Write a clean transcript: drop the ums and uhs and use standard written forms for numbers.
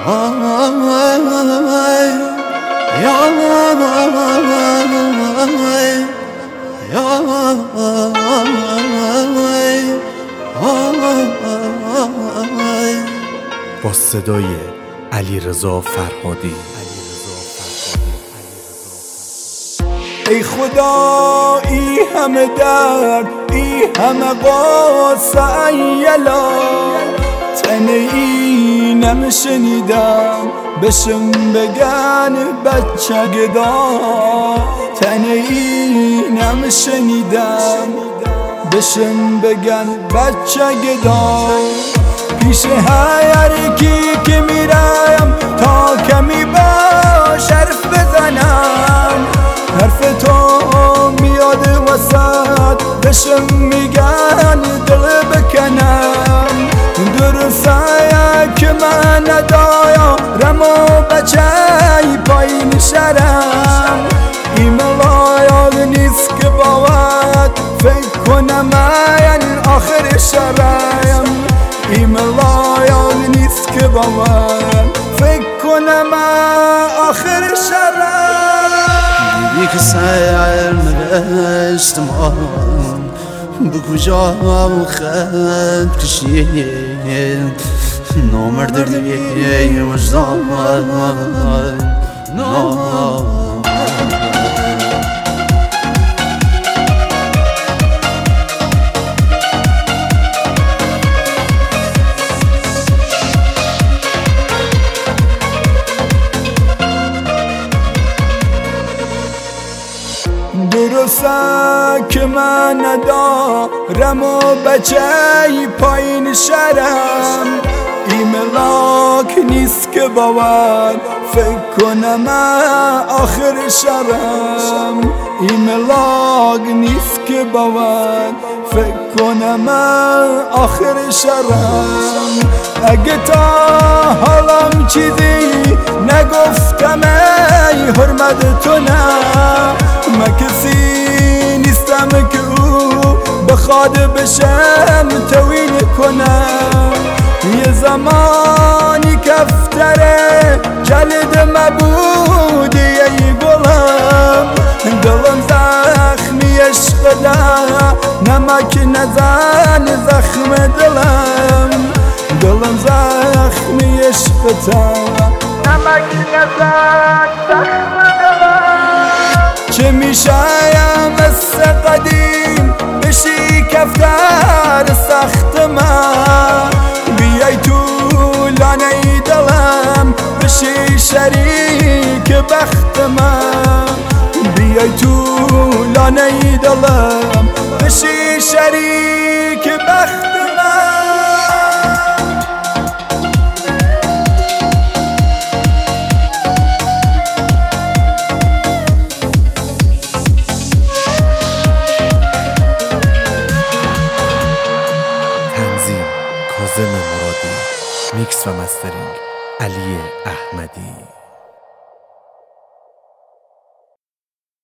با صدای علیرضا فرهادی. ای خدا ای همه درد، ای همه قصه ایلا، تنه ای نمیشنیدم بشم بگن بچه گدا، تنه ای نمیشنیدم بشم بگن بچه گدا. پیش هر کی که میرم تا کمی باش حرف بزنم، حرف تو میاد وسط بشم میگن دل بکنم. درسته که من ندایا رمو بچه پایین شرم، این ملایاق نیست که باید فکر کنم این آخر شرم، این ملایاق نیست که باید فکر کنم آخر شرم. یک سر نوشتم به کجا خط کشید، نامردی وجدان درسته که من ندارم و بچه پایین شرم، این ملاک نیست که باید فکر کنم آخر شرم، این ملاک نیست که باید فکر کنم آخر شرم. اگه تا حالم چیزی نگفتم ای حرمت تو نه، من کسی نیستم که او بخواد بشم توین کنم. یه زمانی کفتره جلد مبودی ای گلم، دلم زخمی عشق ده نمک نزن زخم دلم، دلم زخمی عشق تا نمک نزن زخم دلم. چه میشم مثل قدیم بشی کفتر سخت من، بیای تو لانه دلم بشی شریک بخت من، بیای تو لانه دلم بشی شریک بخت من. کاظم مرادی، میکس و مسترینگ علی احمدی.